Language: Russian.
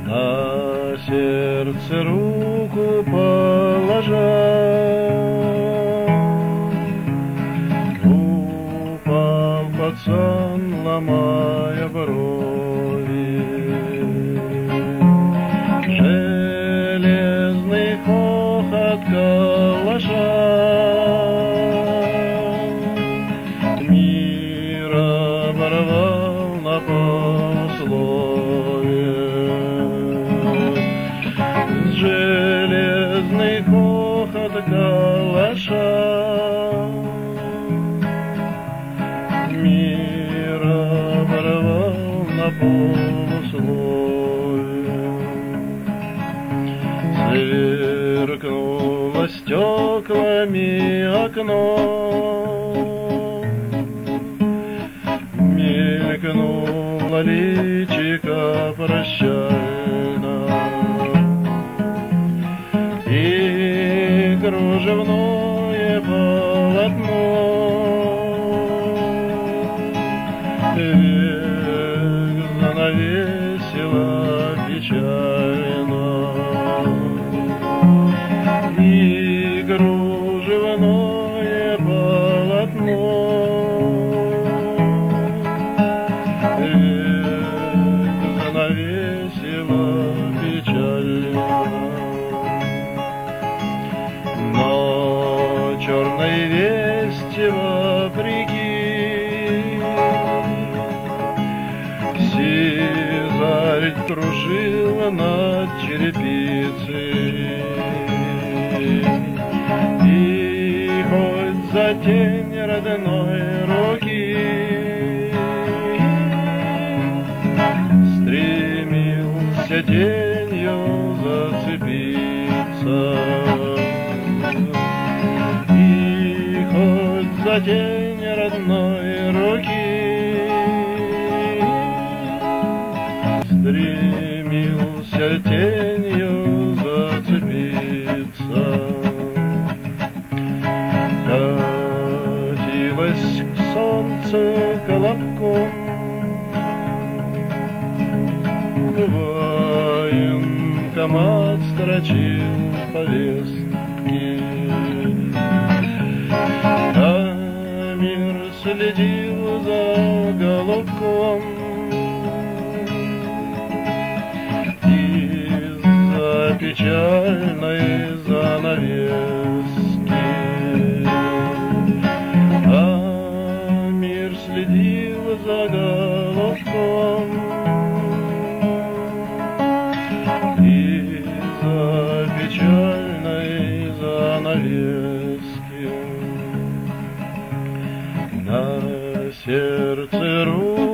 На сердце руку положа, упал пацан, ломая брови. Железный хохот калаша мир оборвал на полусловие. Железный хохот калаша мир оборвал на полусловие. Сверкнуло стеклами окно, мелькнуло личико прощально, и кружевное полотно век занавесило печально, и кружевное полотно век занавесило печально. Но черной вести вопреки сизарь кружил над черепицей, и хоть за тень родной руки стремился тенью зацепиться, и хоть за тень родной руки стремился тенью зацепиться. Катилась к солнцу колобком военкомат, строчил повестки, а мир следил за голубком из-за печальной занавески. А мир следил за голубком из-за печальной занавески. На сердце руку